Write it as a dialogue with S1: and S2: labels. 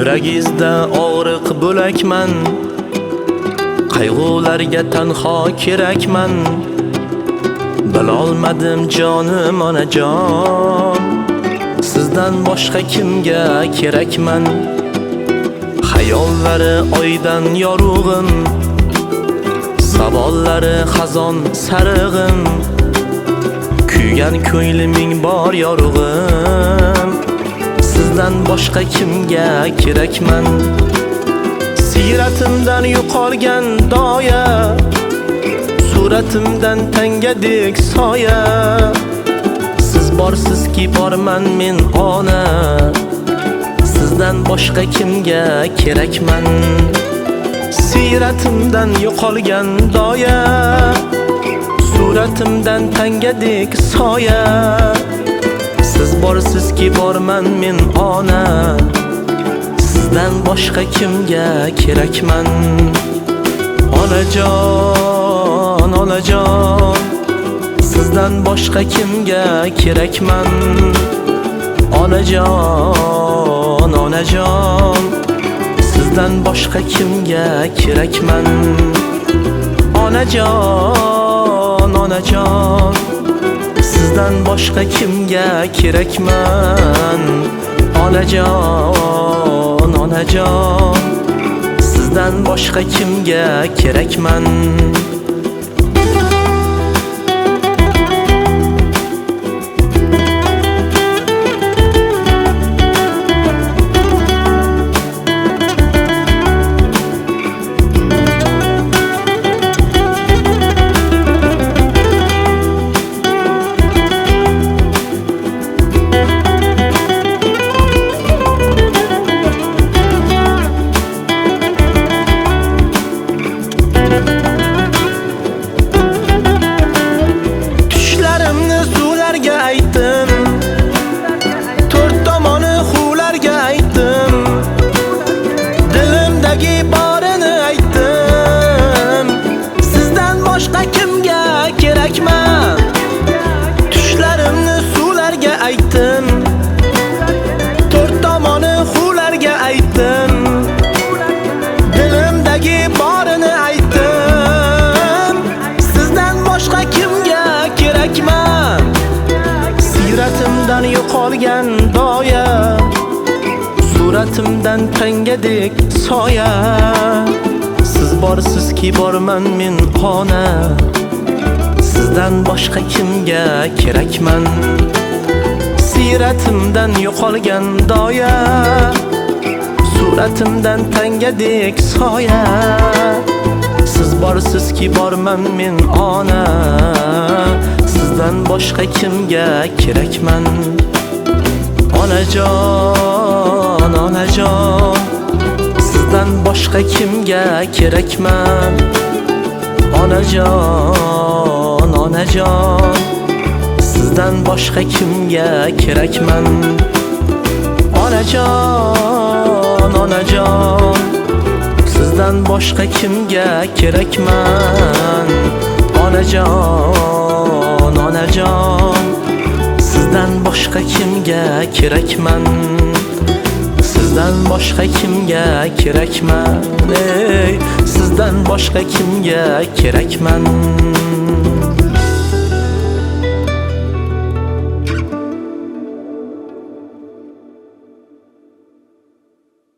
S1: Yuragizda og'riq bo'lakman, qayg'ularga tanho kerakman. Bilolmadim jonim onajon, sizdan boshqa kimga kerakman. Xayollari oydan yorug'im, savollari xazon sarig'im. Kuygan ko'ngliming bor yorug'im, sizdan boshqa kimga kerakman. Siratimdan yo'qolgan doya, suratimdan tangadek soya. Siz borsizki borman men ona, sizdan boshqa kimga kerakman. Siratimdan yo'qolgan doya, suratimdan tangadek soya. Siz borsizki borman men ona, sizdan boshqa kimga kerakman. Onajon, onajon, sizdan boshqa kimga kerakman. Onajon, onajon, sizdan boshqa kimga kerakman. Onajon, onajon, sizdan boshqa kimga kerakman. Onajon, onajon, sizdan boshqa kimga kerakman. To'rt tomoni huvlarga aytdim, dilimdagi borini aytdim. Sizdan boshqa kimga kerakman. Tushlarimni suvlarga aytdim, to'rt tomoni huvlarga aytdim, dilimdagi borini aytdim. Sizdan boshqa kimga kerakman. Siratimdan yo'qolgan doya, suratimdan tangadek soya. Siz borsizki borman men ona, sizdan boshqa kimga kerakman. Siratimdan yo'qolgan doya, suratimdan tangadek soya. Siz borsizki borman men ona, sizdan boshqa kimga kerakman. Onajon, onajon, sizdan boshqa kimga kerakman. Onajon, onajon, sizdan boshqa kimga kerakman. Onajon, onajon, sizdan boshqa kimga kerakman. Onajon, onajon, sizdan boshqa kimga kerakman. Sizdan boshqa kimga kerakman. Sizdan boshqa kimga kerakman.